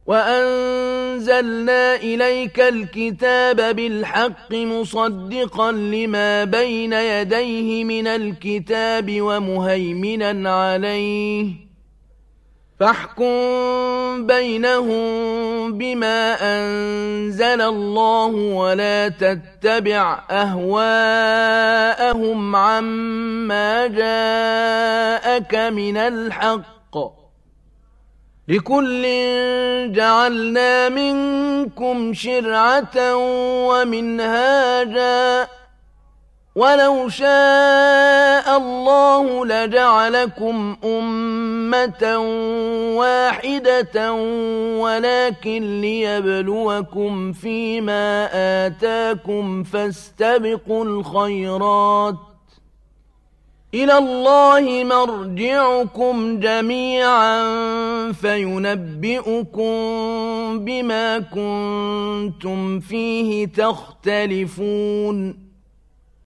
وأنزلنا إليك الكتاب بالحق مصدقا لما بين يديه من الكتاب ومهيمنا عليه فاحكم بينهم بما أنزل الله ولا تتبع أهواءهم عما جاءك من الحق لكل جعلنا منكم شرعة ومنهاجا ولو شاء الله لجعلكم أمة واحدة ولكن ليبلوكم فيما آتاكم فاستبقوا الخيرات إلى الله مرجعكم جميعا فينبئكم بما كنتم فيه تختلفون